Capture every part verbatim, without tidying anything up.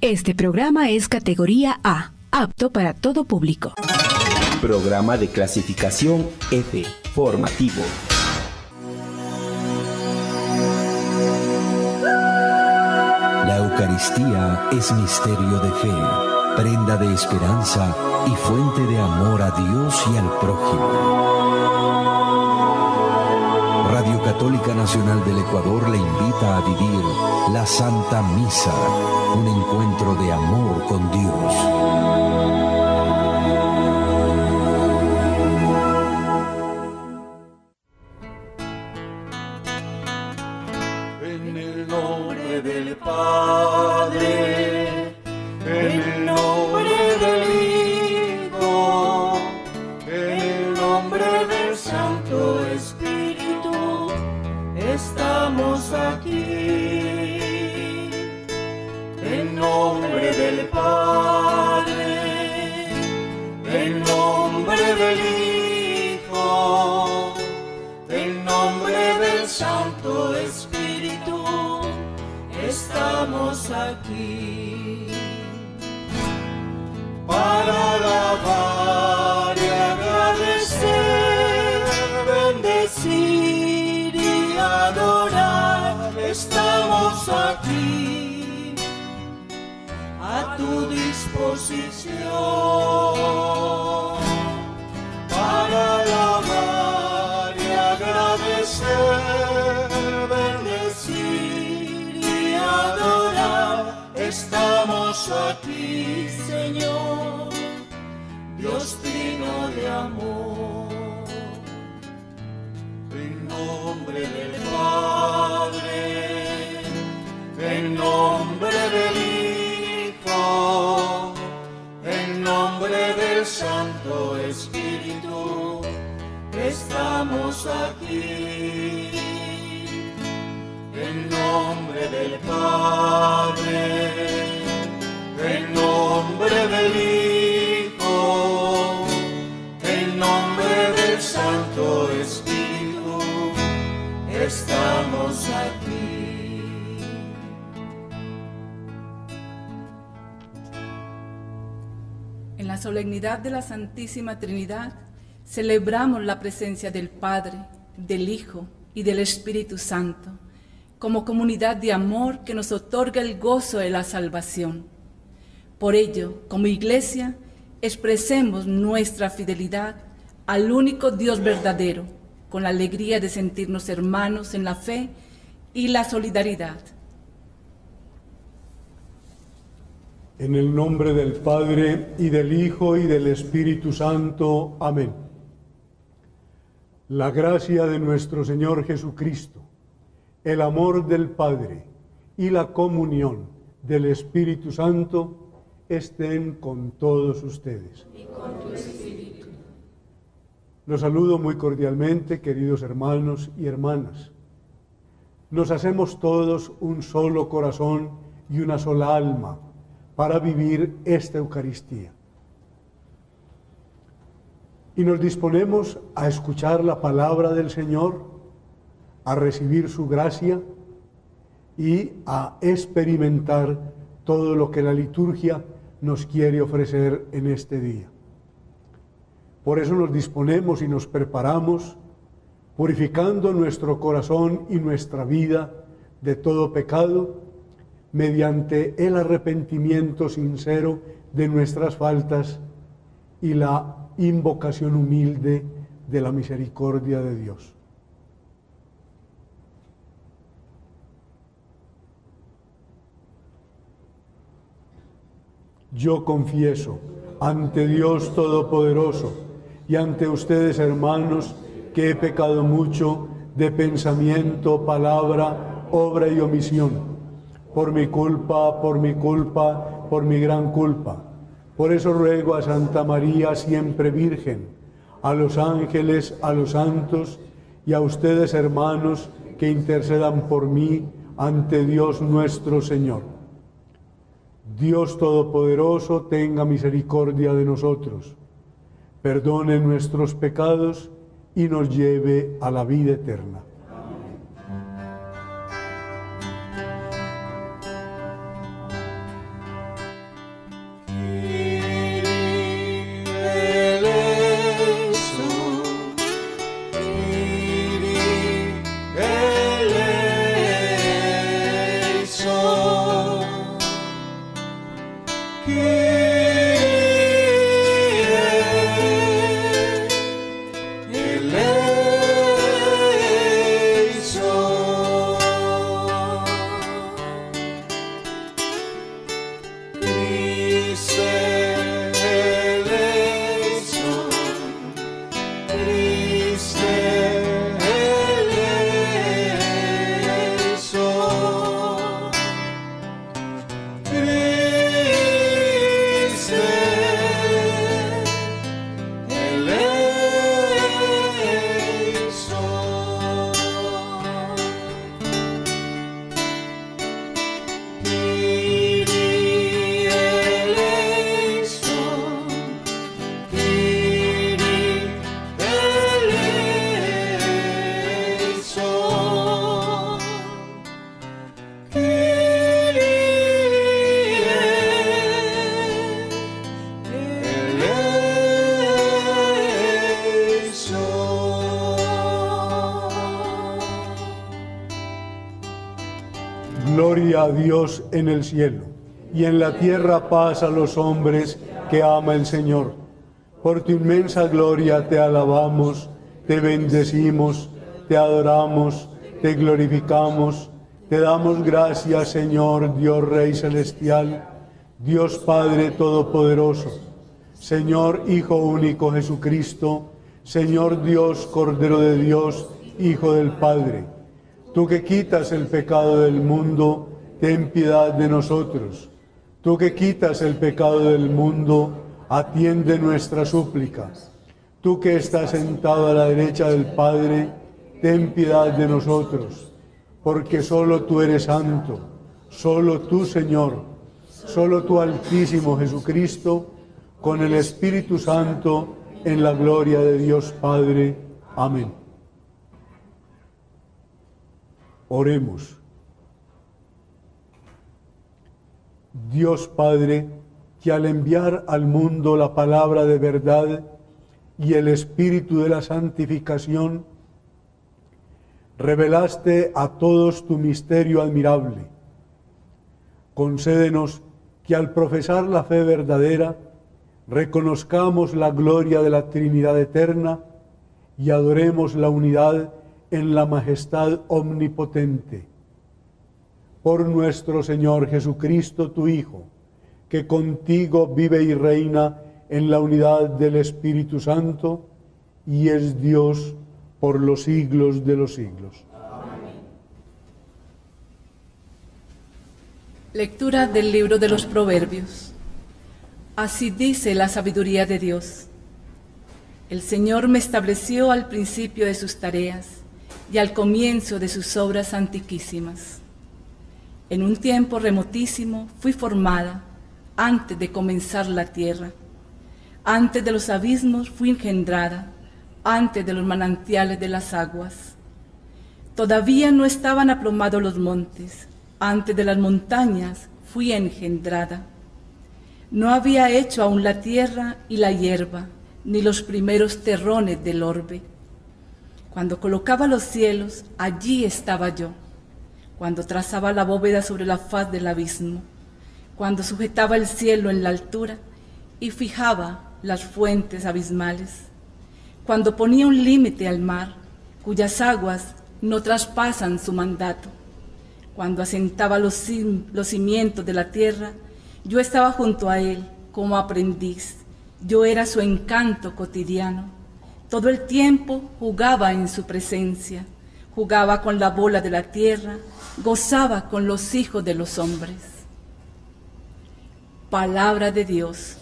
Este programa es categoría A, apto para todo público. Programa de clasificación F, formativo. La Eucaristía es misterio de fe, prenda de esperanza y fuente de amor a Dios y al prójimo. Radio Católica Nacional del Ecuador le invita a vivir la Santa Misa, un encuentro de amor con Dios. En el nombre del Padre, en el nombre del Hijo, en el nombre del Santo Espíritu, estamos aquí. En nombre del Padre, en nombre del Hijo, en nombre del Santo Espíritu, estamos aquí para alabar y agradecer, bendecir y adorar. Estamos aquí a tu disposición para alabar y agradecer, bendecir y adorar. Estamos aquí, Señor, Dios digno de amor. En nombre del Padre, en nombre del Hijo, en nombre del Santo Espíritu, estamos aquí. En nombre del Padre, en nombre del Hijo, en nombre del Santo Espíritu, estamos aquí. En la solemnidad de la Santísima Trinidad celebramos la presencia del Padre, del Hijo y del Espíritu Santo, como comunidad de amor que nos otorga el gozo de la salvación. Por ello, como Iglesia, expresemos nuestra fidelidad al único Dios verdadero, con la alegría de sentirnos hermanos en la fe y la solidaridad. En el nombre del Padre, y del Hijo, y del Espíritu Santo. Amén. La gracia de nuestro Señor Jesucristo, el amor del Padre y la comunión del Espíritu Santo estén con todos ustedes. Y con tu espíritu. Los saludo muy cordialmente, queridos hermanos y hermanas. Nos hacemos todos un solo corazón y una sola alma para vivir esta Eucaristía. Y nos disponemos a escuchar la palabra del Señor, a recibir su gracia y a experimentar todo lo que la liturgia nos quiere ofrecer en este día. Por eso nos disponemos y nos preparamos, purificando nuestro corazón y nuestra vida de todo pecado, mediante el arrepentimiento sincero de nuestras faltas y la invocación humilde de la misericordia de Dios. Yo confieso ante Dios Todopoderoso y ante ustedes, hermanos, que he pecado mucho de pensamiento, palabra, obra y omisión, por mi culpa, por mi culpa, por mi gran culpa. Por eso ruego a Santa María, siempre Virgen, a los ángeles, a los santos y a ustedes, hermanos, que intercedan por mí ante Dios nuestro Señor. Dios Todopoderoso, tenga misericordia de nosotros, perdone nuestros pecados y nos lleve a la vida eterna. Gloria a Dios en el cielo, y en la tierra paz a los hombres que ama el Señor. Por tu inmensa gloria te alabamos, te bendecimos, te adoramos, te glorificamos, te damos gracias, Señor, Dios Rey Celestial, Dios Padre Todopoderoso, Señor Hijo único Jesucristo, Señor Dios, Cordero de Dios, Hijo del Padre. Tú que quitas el pecado del mundo, ten piedad de nosotros. Tú que quitas el pecado del mundo, atiende nuestra súplica. Tú que estás sentado a la derecha del Padre, ten piedad de nosotros. Porque solo tú eres santo, solo tú, Señor, solo tú, Altísimo Jesucristo, con el Espíritu Santo, en la gloria de Dios Padre. Amén. Oremos. Dios Padre, que al enviar al mundo la palabra de verdad y el espíritu de la santificación, revelaste a todos tu misterio admirable. Concédenos que al profesar la fe verdadera, reconozcamos la gloria de la Trinidad eterna y adoremos la unidad en la majestad omnipotente. Por nuestro Señor Jesucristo, tu Hijo, que contigo vive y reina en la unidad del Espíritu Santo, y es Dios por los siglos de los siglos. Amén. Lectura del libro de los Proverbios. Así dice la sabiduría de Dios. El Señor me estableció al principio de sus tareas y al comienzo de sus obras antiquísimas. En un tiempo remotísimo fui formada, antes de comenzar la tierra. Antes de los abismos fui engendrada, antes de los manantiales de las aguas. Todavía no estaban aplomados los montes, antes de las montañas fui engendrada. No había hecho aún la tierra y la hierba, ni los primeros terrones del orbe. Cuando colocaba los cielos, allí estaba yo. Cuando trazaba la bóveda sobre la faz del abismo. Cuando sujetaba el cielo en la altura y fijaba las fuentes abismales. Cuando ponía un límite al mar, cuyas aguas no traspasan su mandato. Cuando asentaba los, cim los cimientos de la tierra, yo estaba junto a él como aprendiz. Yo era su encanto cotidiano. Todo el tiempo jugaba en su presencia, jugaba con la bola de la tierra, gozaba con los hijos de los hombres. Palabra de Dios.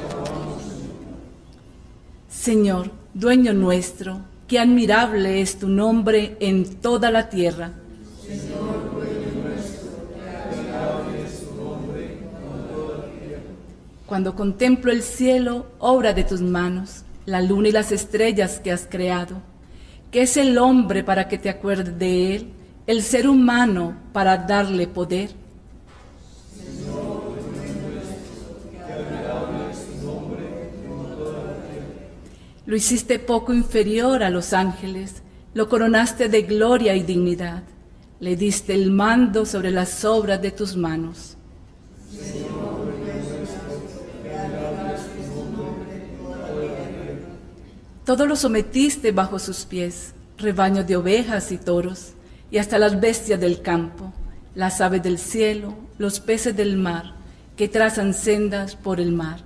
Señor, dueño nuestro, qué admirable es tu nombre en toda la tierra. Señor, dueño nuestro, qué admirable es tu nombre en toda la tierra. Cuando contemplo el cielo, obra de tus manos, la luna y las estrellas que has creado. ¿Qué es el hombre para que te acuerdes de él? El ser humano para darle poder. Señor, qué admirable es tu nombre en toda la tierra. Lo hiciste poco inferior a los ángeles, lo coronaste de gloria y dignidad, le diste el mando sobre las obras de tus manos. Señor, Todo lo sometiste bajo sus pies, rebaños de ovejas y toros, y hasta las bestias del campo, las aves del cielo, los peces del mar, que trazan sendas por el mar.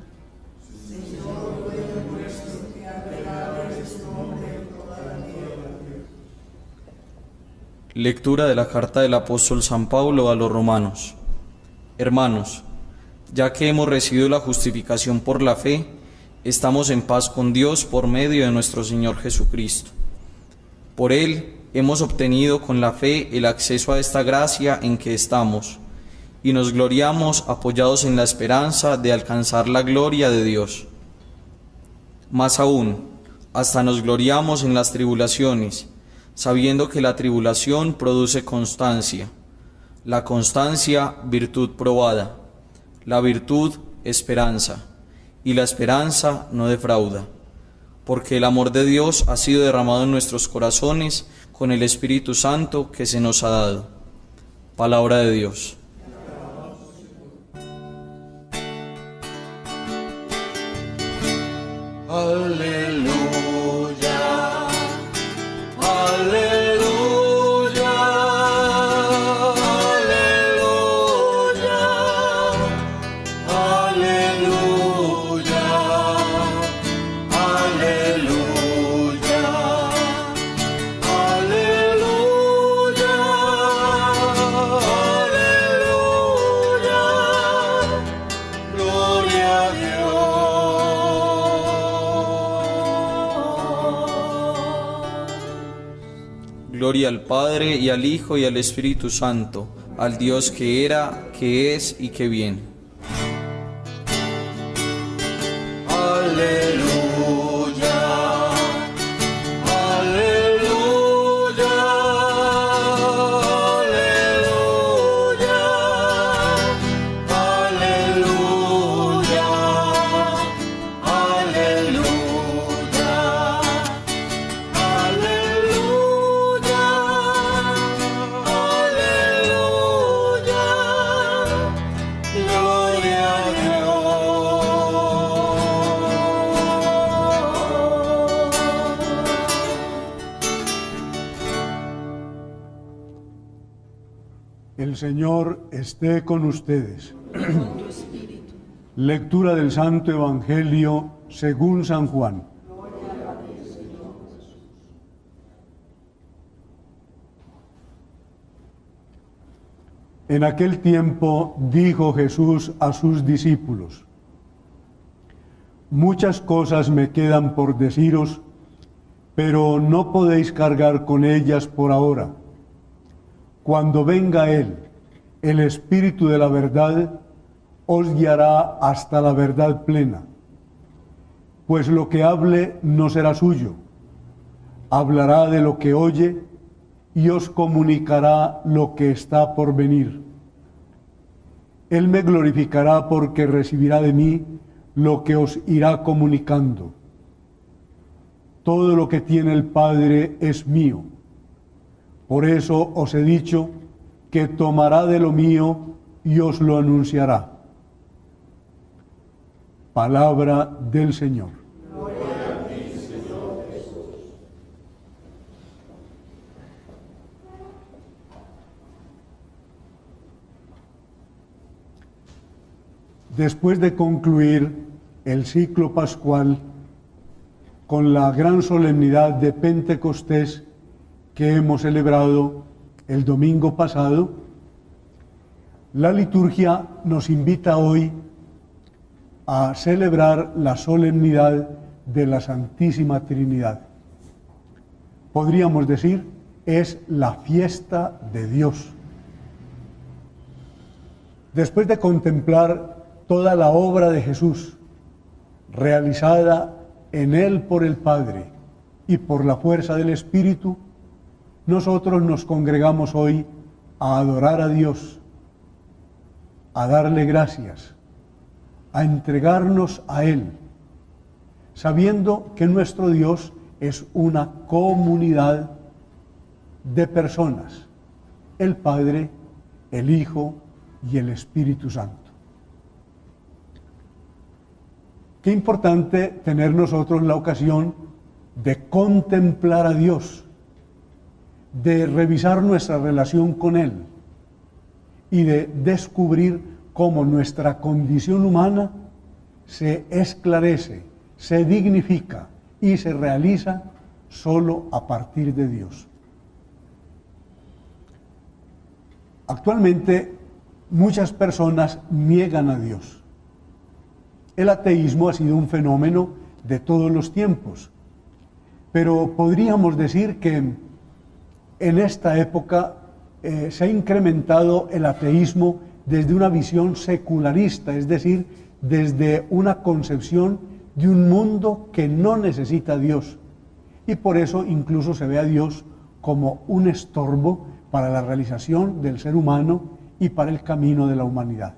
Lectura de la carta del apóstol San Pablo a los romanos. Hermanos, ya que hemos recibido la justificación por la fe, estamos en paz con Dios por medio de nuestro Señor Jesucristo. Por Él hemos obtenido con la fe el acceso a esta gracia en que estamos, y nos gloriamos apoyados en la esperanza de alcanzar la gloria de Dios. Más aún, hasta nos gloriamos en las tribulaciones, sabiendo que la tribulación produce constancia, la constancia virtud probada, la virtud esperanza, y la esperanza no defrauda, porque el amor de Dios ha sido derramado en nuestros corazones con el Espíritu Santo que se nos ha dado. Palabra de Dios. Aleluya, aleluya, aleluya, aleluya, aleluya, aleluya, aleluya, gloria a Dios. Gloria al Padre, y al Hijo, y al Espíritu Santo, al Dios que era, que es y que viene. Aleluya, aleluya, aleluya, aleluya, aleluya, aleluya, aleluya, gloria a Dios. El Señor esté con ustedes. Lectura del Santo Evangelio según San Juan. En aquel tiempo dijo Jesús a sus discípulos: muchas cosas me quedan por deciros, pero no podéis cargar con ellas por ahora. Cuando venga Él, el Espíritu de la verdad, os guiará hasta la verdad plena. Pues lo que hable no será suyo, hablará de lo que oye y os comunicará lo que está por venir. Él me glorificará porque recibirá de mí lo que os irá comunicando. Todo lo que tiene el Padre es mío. Por eso os he dicho que tomará de lo mío y os lo anunciará. Palabra del Señor. Gloria a ti, Señor Jesús. Después de concluir el ciclo pascual con la gran solemnidad de Pentecostés que hemos celebrado el domingo pasado, la liturgia nos invita hoy a celebrar la solemnidad de la Santísima Trinidad. Podríamos decir, es la fiesta de Dios. Después de contemplar toda la obra de Jesús, realizada en Él por el Padre y por la fuerza del Espíritu, nosotros nos congregamos hoy a adorar a Dios, a darle gracias, a entregarnos a Él, sabiendo que nuestro Dios es una comunidad de personas, el Padre, el Hijo y el Espíritu Santo. Qué importante tener nosotros la ocasión de contemplar a Dios, de revisar nuestra relación con Él y de descubrir cómo nuestra condición humana se esclarece, se dignifica y se realiza solo a partir de Dios. Actualmente muchas personas niegan a Dios. El ateísmo ha sido un fenómeno de todos los tiempos, pero podríamos decir que en esta época eh, se ha incrementado el ateísmo desde una visión secularista, es decir, desde una concepción de un mundo que no necesita a Dios, y por eso incluso se ve a Dios como un estorbo para la realización del ser humano y para el camino de la humanidad.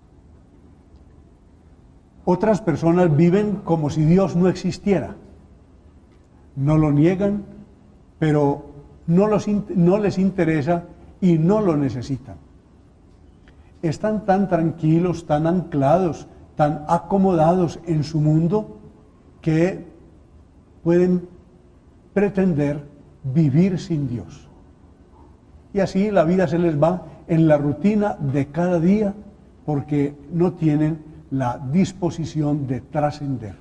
Otras personas viven como si Dios no existiera. No lo niegan, pero no, los, no les interesa y no lo necesitan. Están tan tranquilos, tan anclados, tan acomodados en su mundo que pueden pretender vivir sin Dios. Y así la vida se les va en la rutina de cada día porque no tienen la disposición de trascender.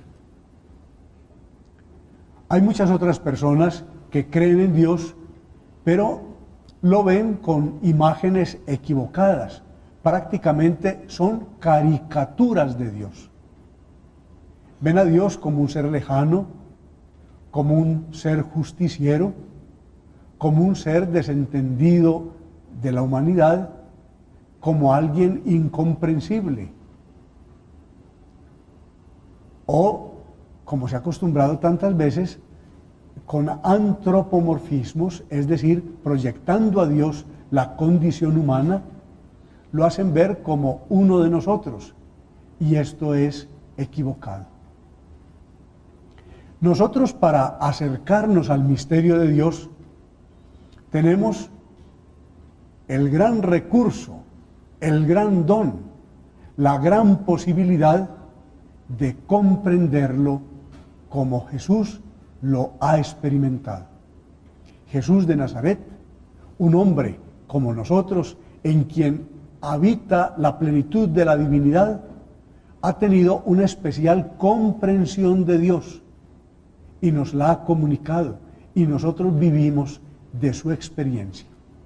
Hay muchas otras personas que creen en Dios, pero lo ven con imágenes equivocadas. Prácticamente son caricaturas de Dios. Ven a Dios como un ser lejano, como un ser justiciero, como un ser desentendido de la humanidad, como alguien incomprensible. O, como se ha acostumbrado tantas veces, con antropomorfismos, es decir, proyectando a Dios la condición humana, lo hacen ver como uno de nosotros, y esto es equivocado. Nosotros, para acercarnos al misterio de Dios, tenemos el gran recurso, el gran don, la gran posibilidad de comprenderlo como Jesús lo ha experimentado. Jesús de Nazaret, un hombre como nosotros, en quien habita la plenitud de la divinidad, ha tenido una especial comprensión de Dios y nos la ha comunicado, y nosotros vivimos de su experiencia.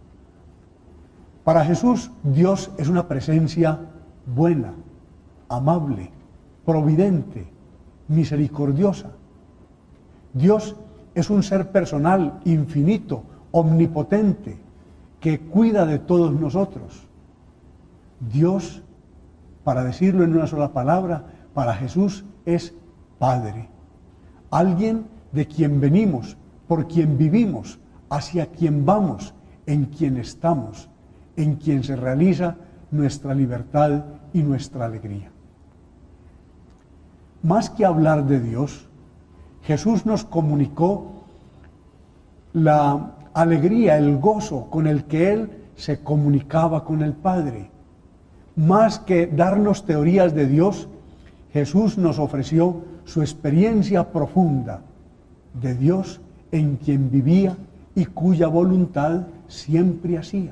Para Jesús, Dios es una presencia buena, amable, providente, misericordiosa. Dios es un ser personal, infinito, omnipotente, que cuida de todos nosotros. Dios, para decirlo en una sola palabra, para Jesús es Padre. Alguien de quien venimos, por quien vivimos, hacia quien vamos, en quien estamos, en quien se realiza nuestra libertad y nuestra alegría. Más que hablar de Dios, Jesús nos comunicó la alegría, el gozo con el que Él se comunicaba con el Padre. Más que darnos teorías de Dios, Jesús nos ofreció su experiencia profunda de Dios en quien vivía y cuya voluntad siempre hacía.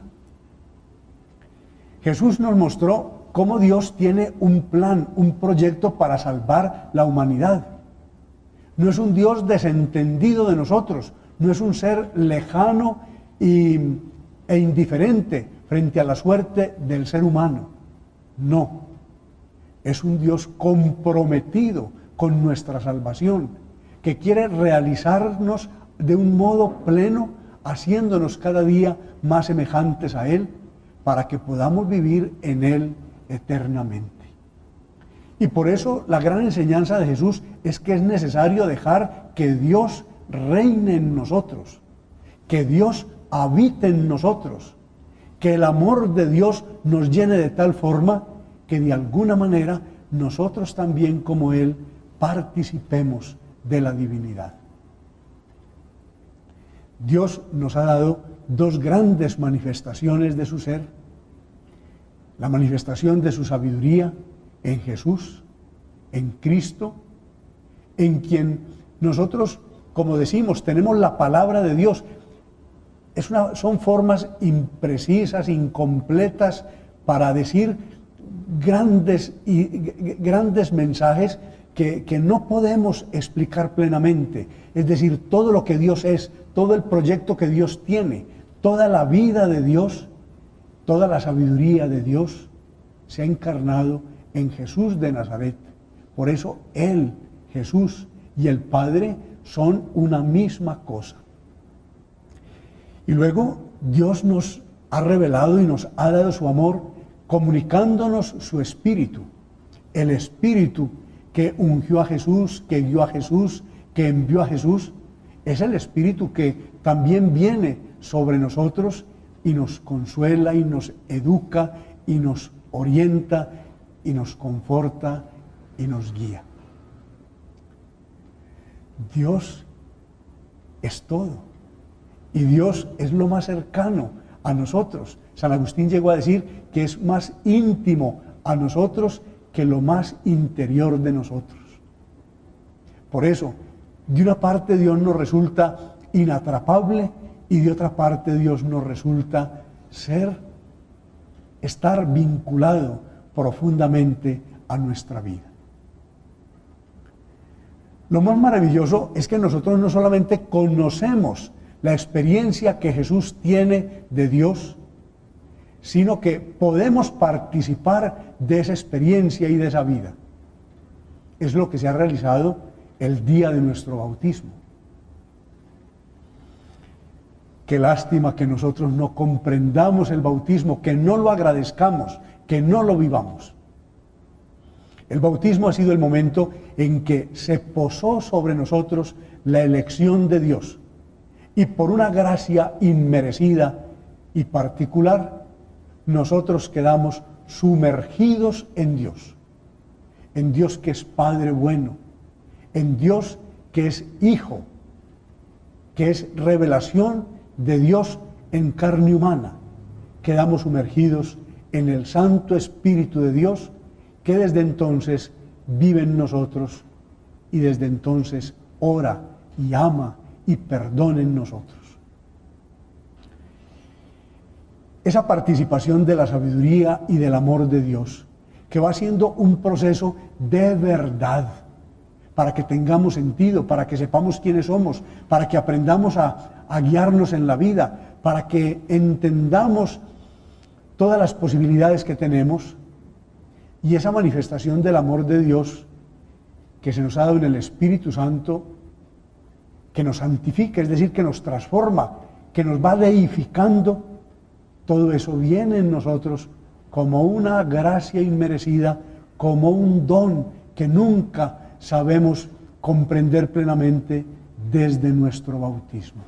Jesús nos mostró cómo Dios tiene un plan, un proyecto para salvar la humanidad. No es un Dios desentendido de nosotros, no es un ser lejano y, e indiferente frente a la suerte del ser humano. No, es un Dios comprometido con nuestra salvación, que quiere realizarnos de un modo pleno, haciéndonos cada día más semejantes a Él, para que podamos vivir en Él eternamente. Y por eso la gran enseñanza de Jesús es que es necesario dejar que Dios reine en nosotros, que Dios habite en nosotros, que el amor de Dios nos llene de tal forma que de alguna manera nosotros también como Él participemos de la divinidad. Dios nos ha dado dos grandes manifestaciones de su ser: la manifestación de su sabiduría en Jesús, en Cristo, en quien nosotros como decimos, tenemos la palabra de Dios. Es una, son formas imprecisas, incompletas para decir grandes, y, grandes mensajes que, que no podemos explicar plenamente. Es decir, todo lo que Dios es, todo el proyecto que Dios tiene, toda la vida de Dios, toda la sabiduría de Dios se ha encarnado en Jesús de Nazaret. Por eso Él, Jesús y el Padre son una misma cosa. Y luego Dios nos ha revelado y nos ha dado su amor comunicándonos su Espíritu. El Espíritu que ungió a Jesús, que guió a Jesús, que envió a Jesús, es el Espíritu que también viene sobre nosotros y nos consuela y nos educa y nos orienta y nos conforta y nos guía. Dios es todo. Y Dios es lo más cercano a nosotros. San Agustín llegó a decir que es más íntimo a nosotros que lo más interior de nosotros. Por eso, de una parte Dios nos resulta inatrapable y de otra parte Dios nos resulta ser, estar vinculado profundamente a nuestra vida. Lo más maravilloso es que nosotros no solamente conocemos la experiencia que Jesús tiene de Dios, sino que podemos participar de esa experiencia y de esa vida. Es lo que se ha realizado el día de nuestro bautismo. Qué lástima que nosotros no comprendamos el bautismo, que no lo agradezcamos, que no lo vivamos. El bautismo ha sido el momento en que se posó sobre nosotros la elección de Dios. Y por una gracia inmerecida y particular, nosotros quedamos sumergidos en Dios. En Dios que es Padre bueno, en Dios que es Hijo, que es revelación de Dios en carne humana. Quedamos sumergidos en el Santo Espíritu de Dios, que desde entonces vive en nosotros y desde entonces ora y ama y perdona en nosotros. Esa participación de la sabiduría y del amor de Dios, que va siendo un proceso de verdad, para que tengamos sentido, para que sepamos quiénes somos, para que aprendamos a, a guiarnos en la vida, para que entendamos todas las posibilidades que tenemos, y esa manifestación del amor de Dios que se nos ha dado en el Espíritu Santo, que nos santifica, es decir, que nos transforma, que nos va deificando, todo eso viene en nosotros como una gracia inmerecida, como un don que nunca sabemos comprender plenamente desde nuestro bautismo.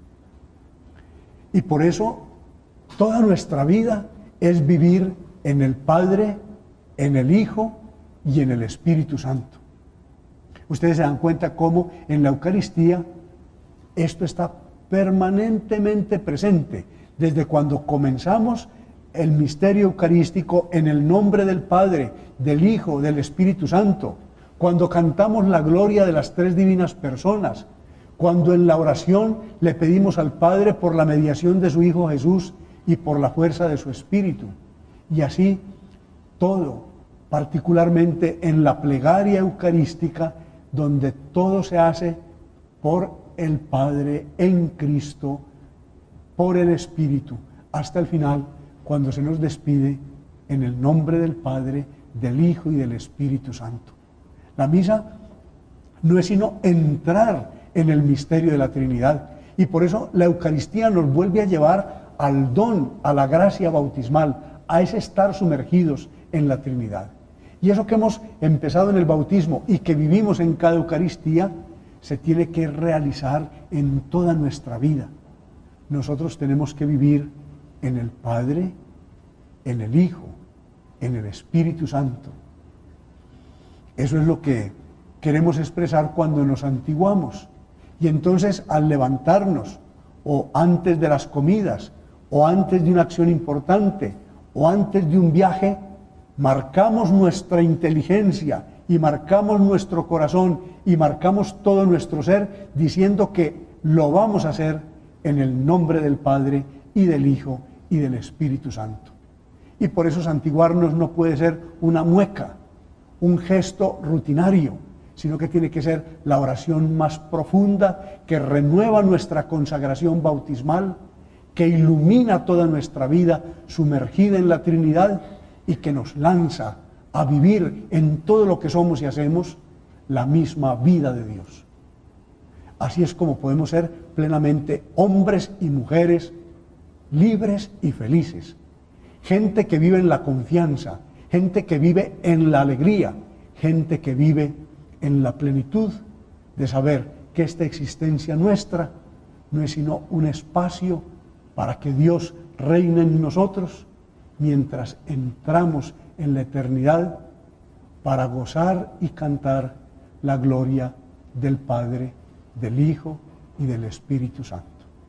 Y por eso toda nuestra vida es vivir en el Padre, en el Hijo y en el Espíritu Santo. Ustedes se dan cuenta cómo en la Eucaristía esto está permanentemente presente, desde cuando comenzamos el misterio eucarístico en el nombre del Padre, del Hijo, del Espíritu Santo, cuando cantamos la gloria de las tres divinas personas, cuando en la oración le pedimos al Padre por la mediación de su Hijo Jesús y por la fuerza de su Espíritu. Y así todo, particularmente en la plegaria eucarística, donde todo se hace por el Padre en Cristo, por el Espíritu, hasta el final, cuando se nos despide en el nombre del Padre, del Hijo y del Espíritu Santo. La misa no es sino entrar en el misterio de la Trinidad, y por eso la Eucaristía nos vuelve a llevar al don, a la gracia bautismal, a ese estar sumergidos en la Trinidad. Y eso que hemos empezado en el bautismo y que vivimos en cada Eucaristía, se tiene que realizar en toda nuestra vida. Nosotros tenemos que vivir en el Padre, en el Hijo, en el Espíritu Santo. Eso es lo que queremos expresar cuando nos santiguamos. Y entonces al levantarnos, o antes de las comidas, o antes de una acción importante, o antes de un viaje, marcamos nuestra inteligencia y marcamos nuestro corazón y marcamos todo nuestro ser diciendo que lo vamos a hacer en el nombre del Padre y del Hijo y del Espíritu Santo. Y por eso santiguarnos no puede ser una mueca, un gesto rutinario, sino que tiene que ser la oración más profunda que renueva nuestra consagración bautismal, que ilumina toda nuestra vida sumergida en la Trinidad y que nos lanza a vivir en todo lo que somos y hacemos la misma vida de Dios. Así es como podemos ser plenamente hombres y mujeres libres y felices. Gente que vive en la confianza, gente que vive en la alegría, gente que vive en la plenitud de saber que esta existencia nuestra no es sino un espacio para que Dios reine en nosotros mientras entramos en la eternidad para gozar y cantar la gloria del Padre, del Hijo y del Espíritu Santo.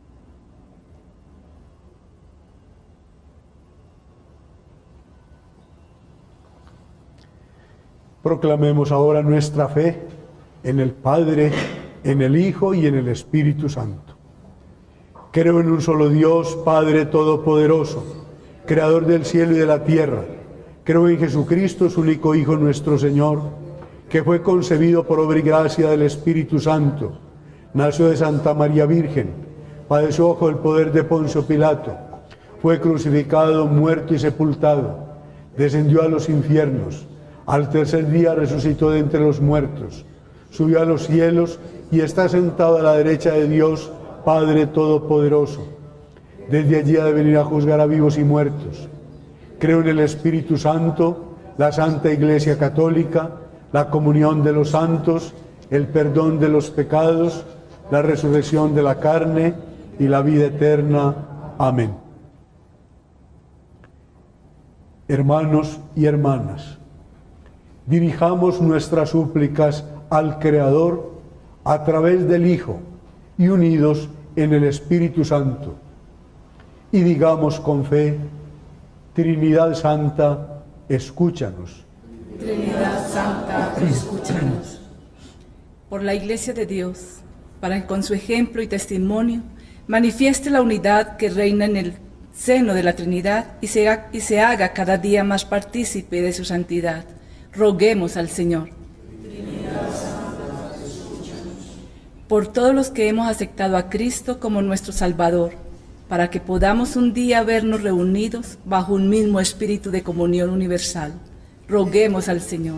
Proclamemos ahora nuestra fe en el Padre, en el Hijo y en el Espíritu Santo. Creo en un solo Dios, Padre Todopoderoso, Creador del cielo y de la tierra. Creo en Jesucristo, su único Hijo, nuestro Señor, que fue concebido por obra y gracia del Espíritu Santo, nació de Santa María Virgen, padeció bajo el poder de Poncio Pilato, fue crucificado, muerto y sepultado, descendió a los infiernos, al tercer día resucitó de entre los muertos, subió a los cielos y está sentado a la derecha de Dios, Padre Todopoderoso. Desde allí ha de venir a juzgar a vivos y muertos. Creo en el Espíritu Santo, la Santa Iglesia Católica, la comunión de los santos, el perdón de los pecados, la resurrección de la carne y la vida eterna. Amén. Hermanos y hermanas, dirijamos nuestras súplicas al Creador a través del Hijo y unidos en el Espíritu Santo. Y digamos con fe: Trinidad Santa, escúchanos. Trinidad Santa, escúchanos. Por la Iglesia de Dios, para que con su ejemplo y testimonio manifieste la unidad que reina en el seno de la Trinidad y se, haga, y se haga cada día más partícipe de su santidad. Roguemos al Señor. Por todos los que hemos aceptado a Cristo como nuestro Salvador, para que podamos un día vernos reunidos bajo un mismo espíritu de comunión universal. Roguemos al Señor.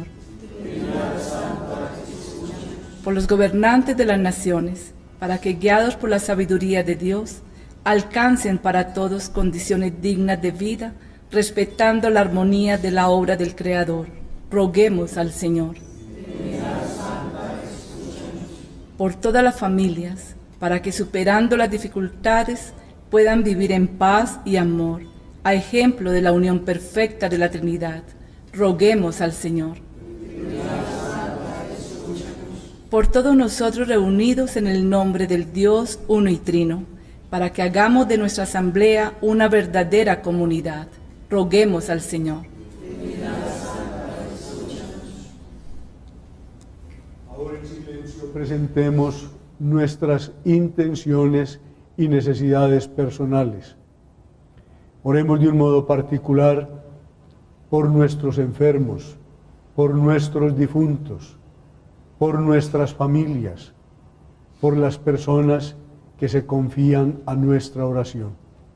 Por los gobernantes de las naciones, para que guiados por la sabiduría de Dios, alcancen para todos condiciones dignas de vida, respetando la armonía de la obra del Creador. Roguemos al Señor. Por todas las familias, para que superando las dificultades puedan vivir en paz y amor, a ejemplo de la unión perfecta de la Trinidad. Roguemos al Señor. Por todos nosotros reunidos en el nombre del Dios uno y trino, para que hagamos de nuestra asamblea una verdadera comunidad. Roguemos al Señor. Ahora en silencio presentemos nuestras intenciones y necesidades personales. Oremos de un modo particular por nuestros enfermos, por nuestros difuntos, por nuestras familias, por las personas que se confían a nuestra oración.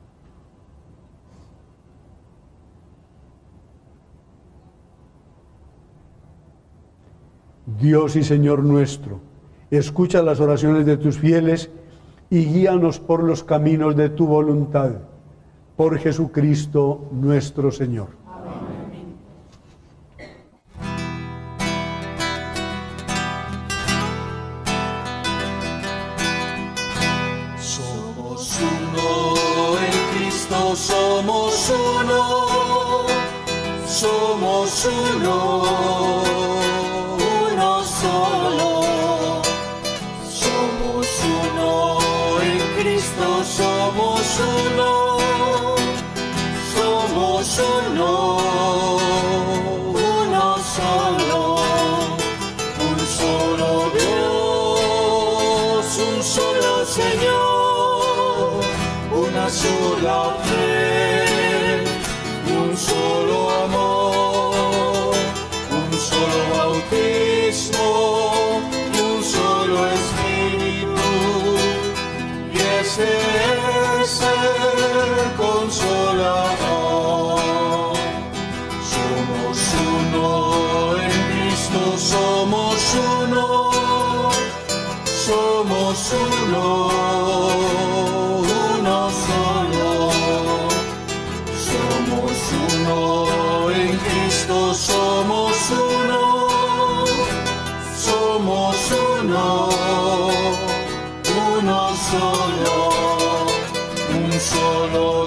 Dios y Señor nuestro, escucha las oraciones de tus fieles y guíanos por los caminos de tu voluntad. Por Jesucristo nuestro Señor. Amén. Somos uno en Cristo, somos uno, somos uno, uno solo. Somos uno en Cristo, somos uno, somos uno, uno solo. Señor, una sola fe, un solo amor, un solo bautismo, un solo espíritu, y ese es el consolador. Somos uno en Cristo, somos uno, somos uno, uno solo. Somos uno en Cristo, somos uno, somos uno, uno solo, un solo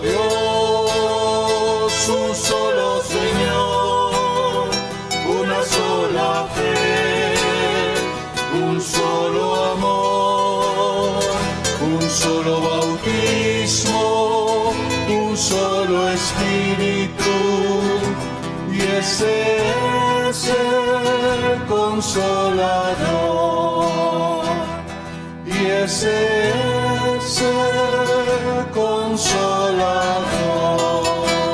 Dios, un solo Señor, una sola fe, un solo amor, un solo bautismo, un solo espíritu, y ese es el consolador, y ese es el consolador.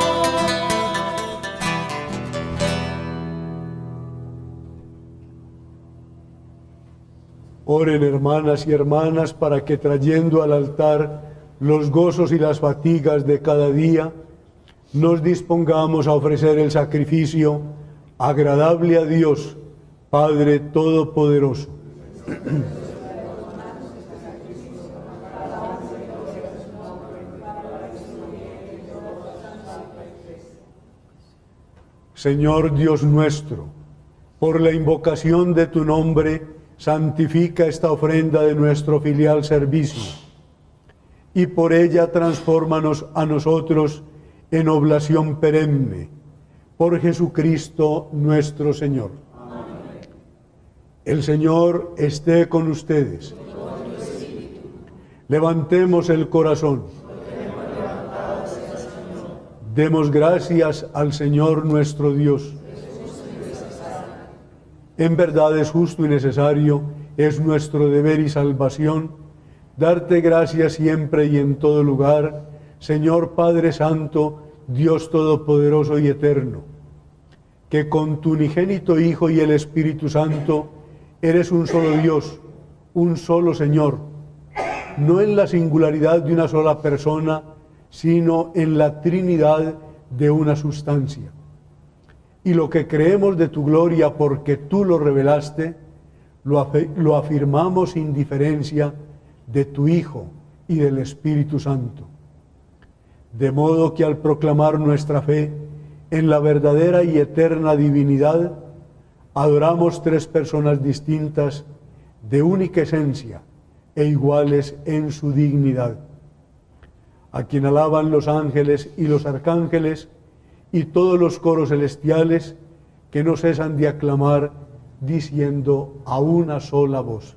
Oren, hermanas y hermanas, para que trayendo al altar los gozos y las fatigas de cada día, nos dispongamos a ofrecer el sacrificio agradable a Dios, Padre Todopoderoso. Señor Dios nuestro, por la invocación de tu nombre, santifica esta ofrenda de nuestro filial servicio, y por ella transfórmanos a nosotros en oblación perenne, por Jesucristo nuestro Señor. Amén. El Señor esté con ustedes. Levantemos el corazón. Demos gracias al Señor nuestro Dios. En verdad es justo y necesario, es nuestro deber y salvación, darte gracias siempre y en todo lugar, Señor Padre Santo, Dios Todopoderoso y Eterno, que con tu unigénito Hijo y el Espíritu Santo eres un solo Dios, un solo Señor, no en la singularidad de una sola persona, sino en la Trinidad de una sustancia. Y lo que creemos de tu gloria porque tú lo revelaste, lo, af- lo afirmamos sin diferencia de tu Hijo y del Espíritu Santo. De modo que al proclamar nuestra fe en la verdadera y eterna divinidad, adoramos tres personas distintas, de única esencia e iguales en su dignidad, a quien alaban los ángeles y los arcángeles, y todos los coros celestiales que no cesan de aclamar, diciendo a una sola voz: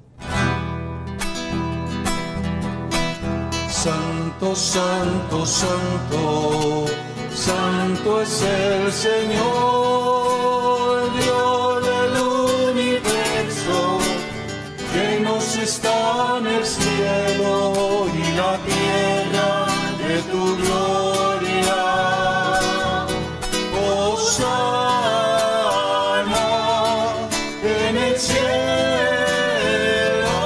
Santo, santo, santo, santo es el Señor, Dios del universo, que nos está en el cielo y la tierra de tu gloria. Hosana en el cielo,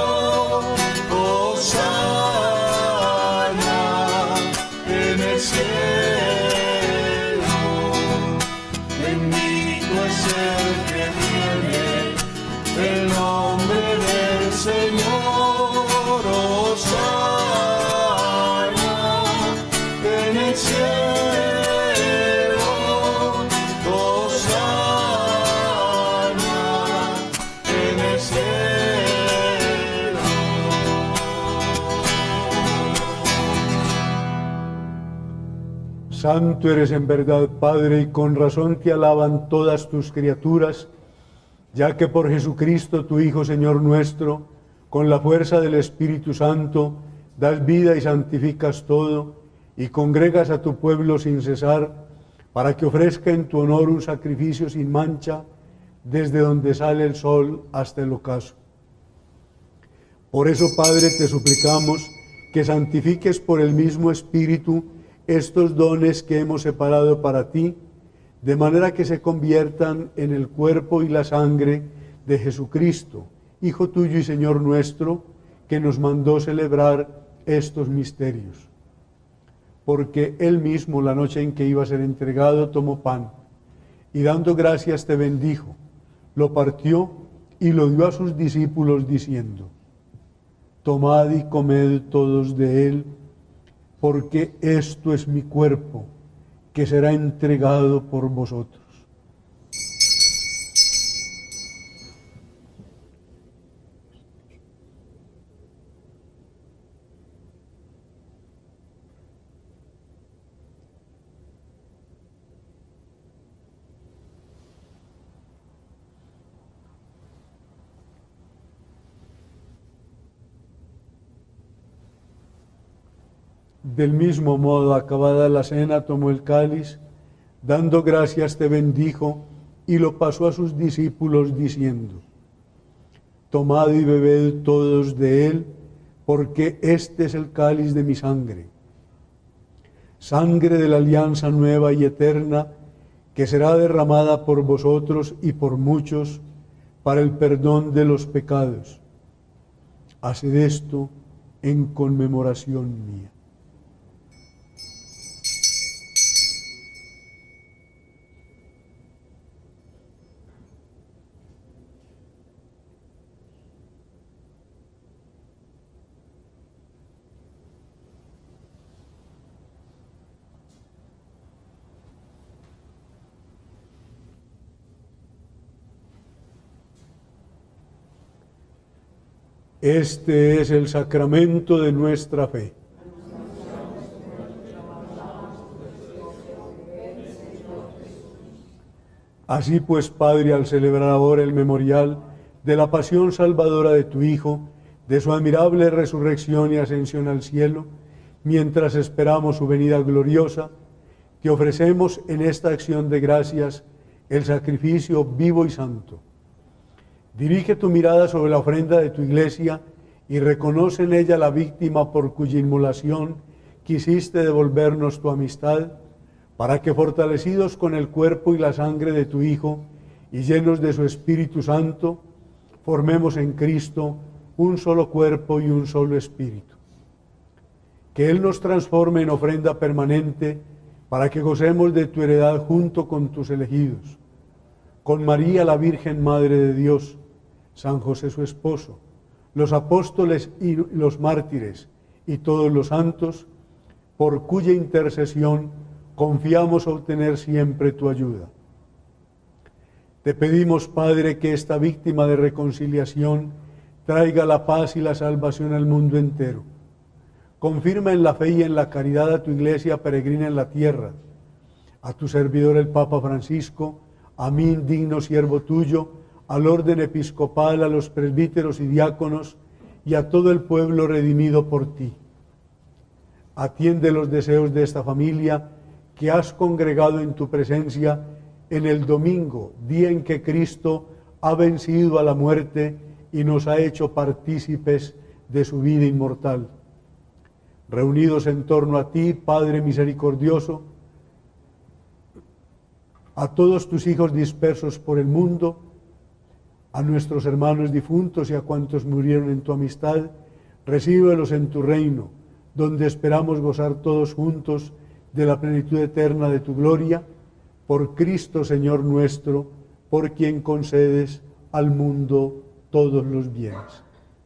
Hosana en el cielo. Bendito es el que viene el nombre del Señor. Hosana en el cielo. Santo eres en verdad, Padre, y con razón te alaban todas tus criaturas, ya que por Jesucristo, tu Hijo, Señor nuestro, con la fuerza del Espíritu Santo, das vida y santificas todo, y congregas a tu pueblo sin cesar, para que ofrezca en tu honor un sacrificio sin mancha, desde donde sale el sol hasta el ocaso. Por eso, Padre, te suplicamos que santifiques por el mismo Espíritu estos dones que hemos separado para ti, de manera que se conviertan en el cuerpo y la sangre de Jesucristo, Hijo tuyo y Señor nuestro, que nos mandó celebrar estos misterios. Porque Él mismo, la noche en que iba a ser entregado, tomó pan, y dando gracias te bendijo, lo partió y lo dio a sus discípulos diciendo: tomad y comed todos de él, porque esto es mi cuerpo, que será entregado por vosotros. Del mismo modo, acabada la cena, tomó el cáliz, dando gracias te bendijo, y lo pasó a sus discípulos diciendo: tomad y bebed todos de él, porque este es el cáliz de mi sangre, sangre de la alianza nueva y eterna, que será derramada por vosotros y por muchos para el perdón de los pecados. Haced esto en conmemoración mía. Este es el sacramento de nuestra fe. Así pues, Padre, al celebrar ahora el memorial de la pasión salvadora de tu Hijo, de su admirable resurrección y ascensión al cielo, mientras esperamos su venida gloriosa, te ofrecemos en esta acción de gracias el sacrificio vivo y santo. Dirige tu mirada sobre la ofrenda de tu iglesia y reconoce en ella la víctima por cuya inmolación quisiste devolvernos tu amistad, para que, fortalecidos con el cuerpo y la sangre de tu Hijo y llenos de su Espíritu Santo, formemos en Cristo un solo cuerpo y un solo espíritu. Que Él nos transforme en ofrenda permanente para que gocemos de tu heredad junto con tus elegidos, con María la Virgen Madre de Dios, San José su esposo, los apóstoles y los mártires y todos los santos, por cuya intercesión confiamos obtener siempre tu ayuda. Te pedimos, Padre, que esta víctima de reconciliación traiga la paz y la salvación al mundo entero. Confirma en la fe y en la caridad a tu iglesia peregrina en la tierra, a tu servidor el Papa Francisco, a mí, digno siervo tuyo, al orden episcopal, a los presbíteros y diáconos, y a todo el pueblo redimido por ti. Atiende los deseos de esta familia que has congregado en tu presencia en el domingo, día en que Cristo ha vencido a la muerte y nos ha hecho partícipes de su vida inmortal. Reunidos en torno a ti, Padre misericordioso, a todos tus hijos dispersos por el mundo, a nuestros hermanos difuntos y a cuantos murieron en tu amistad, recíbelos en tu reino, donde esperamos gozar todos juntos de la plenitud eterna de tu gloria, por Cristo Señor nuestro, por quien concedes al mundo todos los bienes.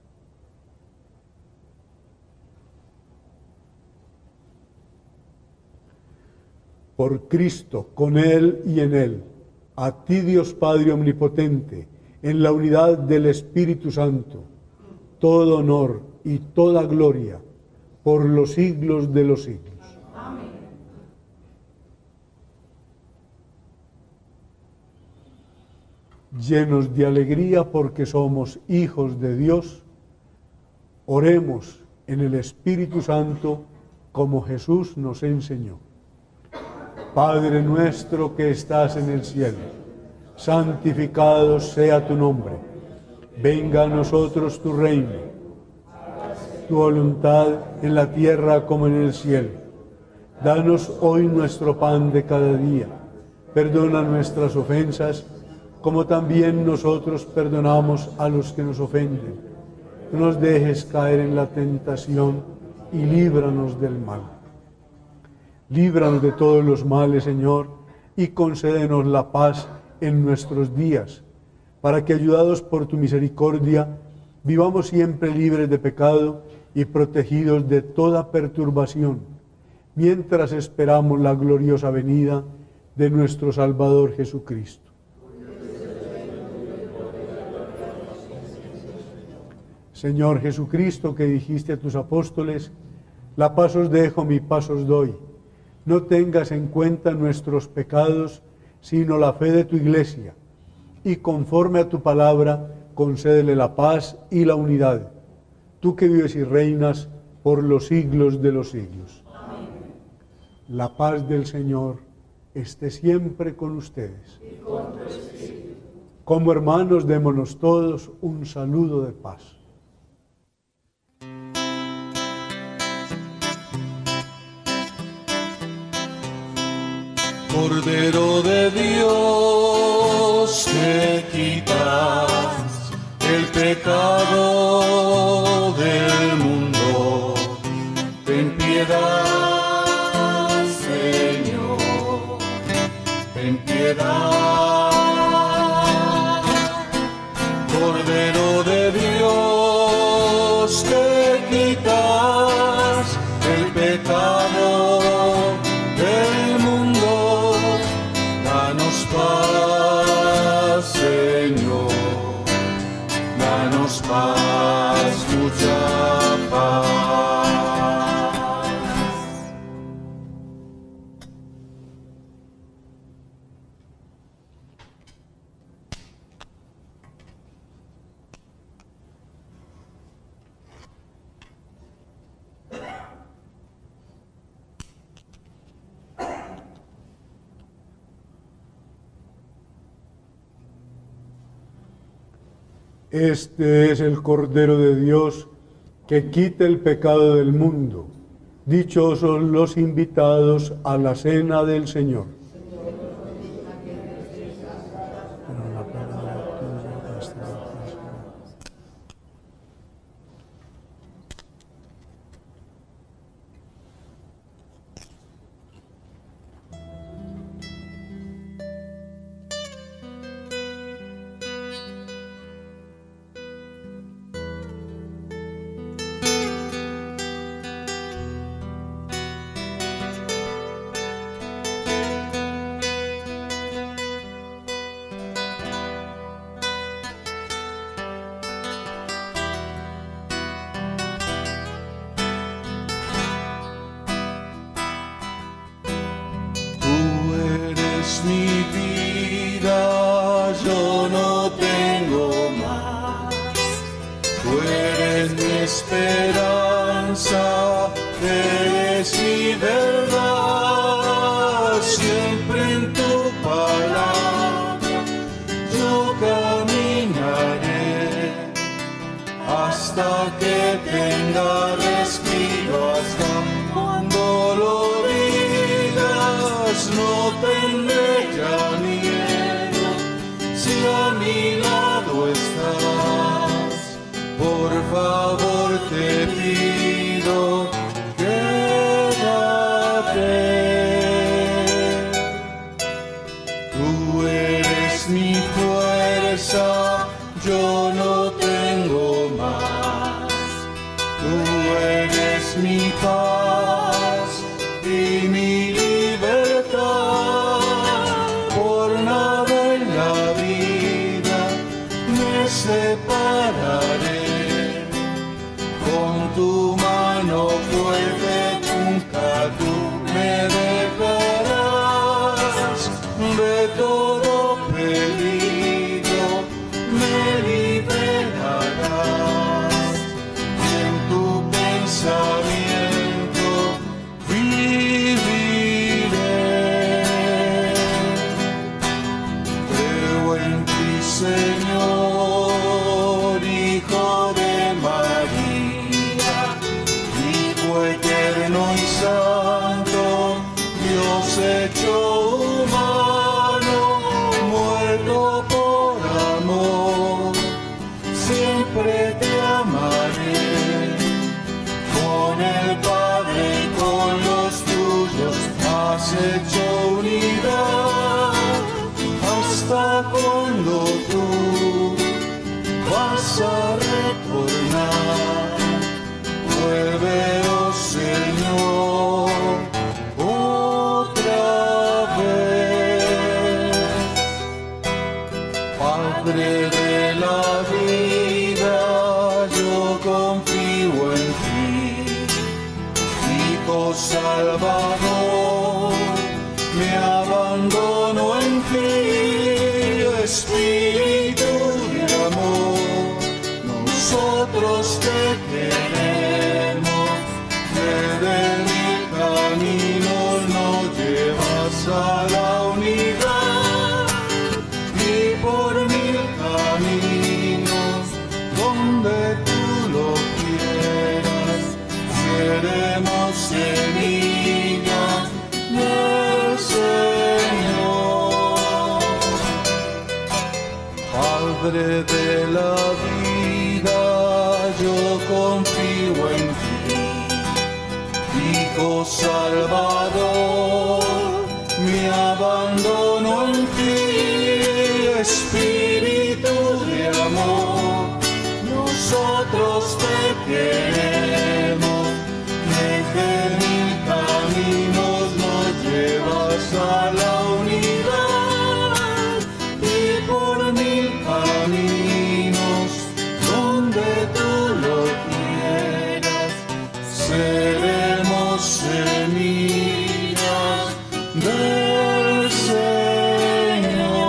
Por Cristo, con Él y en Él, a ti Dios Padre omnipotente, en la unidad del Espíritu Santo, todo honor y toda gloria por los siglos de los siglos. Amén. Llenos de alegría porque somos hijos de Dios, oremos en el Espíritu Santo como Jesús nos enseñó. Padre nuestro que estás en el cielo, santificado sea tu nombre. Venga a nosotros tu reino. tu voluntad en la tierra como en el cielo. Danos hoy nuestro pan de cada día. Perdona nuestras ofensas, como también nosotros perdonamos a los que nos ofenden. No nos dejes caer en la tentación y líbranos del mal. Líbranos de todos los males, Señor, y concédenos la paz en nuestros días, para que, ayudados por tu misericordia, vivamos siempre libres de pecado y protegidos de toda perturbación, mientras esperamos la gloriosa venida de nuestro Salvador Jesucristo. Señor Jesucristo, que dijiste a tus apóstoles, la paz os dejo, mi paz os doy. No tengas en cuenta nuestros pecados, sino la fe de tu Iglesia, y conforme a tu palabra, concédele la paz y la unidad. Tú que vives y reinas por los siglos de los siglos. Amén. La paz del Señor esté siempre con ustedes. Y con tu espíritu. Como hermanos, démonos todos un saludo de paz. Cordero de Dios, que quitas el pecado del mundo, ten piedad, Señor, ten piedad. Cordero de Dios, que quitas el pecado del mundo, danos paz, Señor, danos paz, mucha paz. Este es el Cordero de Dios que quita el pecado del mundo. Dichosos los invitados a la cena del Señor. Mi vida yo no tengo más, tú eres mi esperanza, eres mi verdad, siempre en tu palabra yo caminaré, hasta que tenga respiro, hasta cuando lo digas, no tendré ya miedo, si a mi lado estás, por favor te pido, quédate. Tú eres mi fuerza, yo no tengo más, tú eres mi paz y mi libertad. Separaré con tu mano fuerte, nunca tú me dejarás de todo peligro, me liberarás y en tu pensamiento viviré. Creo en ti, Señor, Hijo de María, hecho unidad hasta cuando tú vas a retornar. Vuelve, oh Señor, otra vez. Padre de la vida, yo confío en ti. Hijo Salvador, me abandono en ti. Espíritu de amor, nosotros te queremos. Desde mil caminos nos llevas a la unidad, y por mil caminos donde tú lo quieras seremos semillas del Señor. Padre de la vida, yo confío en ti. Hijo Salvador, me abandono en ti. Espíritu de amor, nosotros te queremos. Desde mil caminos nos llevas a la unidad, y por mil caminos donde tú lo quieras seremos semillas del Señor.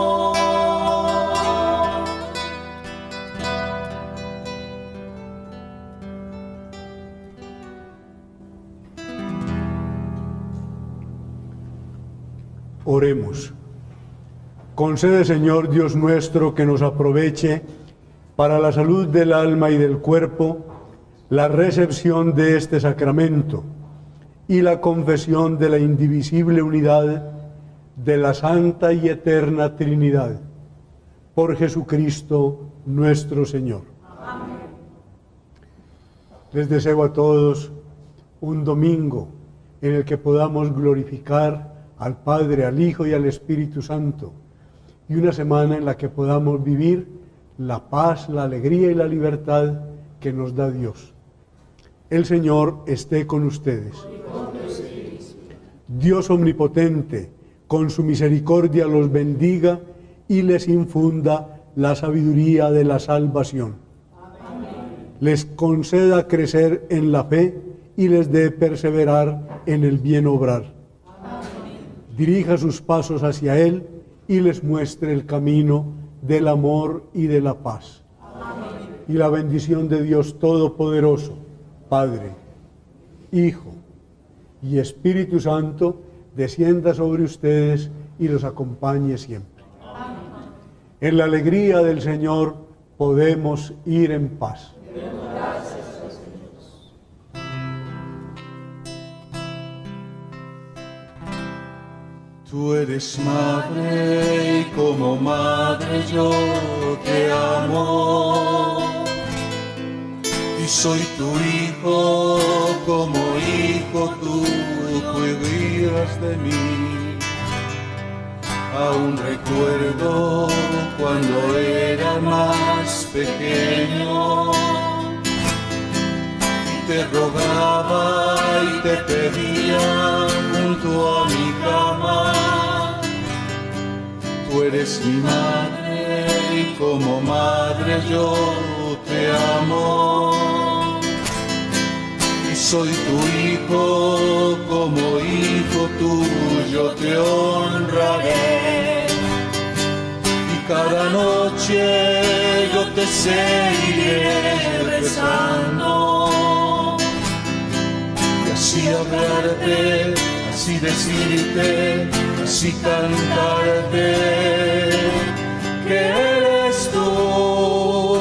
Oremos. Concede, Señor Dios nuestro, que nos aproveche para la salud del alma y del cuerpo la recepción de este sacramento y la confesión de la indivisible unidad de la Santa y Eterna Trinidad. Por Jesucristo nuestro Señor. Amén. Les deseo a todos un domingo en el que podamos glorificar al Padre, al Hijo y al Espíritu Santo, y una semana en la que podamos vivir la paz, la alegría y la libertad que nos da Dios. El Señor esté con ustedes. Dios omnipotente, con su misericordia los bendiga y les infunda la sabiduría de la salvación. Amén. Les conceda crecer en la fe y les dé perseverar en el bien obrar. Dirija sus pasos hacia Él y les muestre el camino del amor y de la paz. Amén. Y la bendición de Dios Todopoderoso, Padre, Hijo y Espíritu Santo, descienda sobre ustedes y los acompañe siempre. Amén. En la alegría del Señor podemos ir en paz. Tú eres madre y como madre yo te amo. Y soy tu hijo, como hijo tú cuidas de mí. Aún recuerdo cuando era más pequeño, y te rogaba y te pedía junto a mi cama. Tú eres mi madre y como madre yo te amo. Y soy tu hijo, como hijo tuyo te honraré. Y cada noche yo te seguiré rezando. Y así hablarte, así decirte, así cantarte, que eres tú.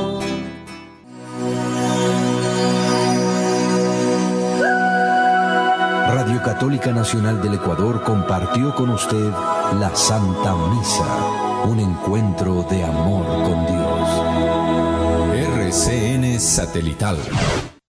Radio Católica Nacional del Ecuador compartió con usted la Santa Misa, un encuentro de amor con Dios. R C N Satelital.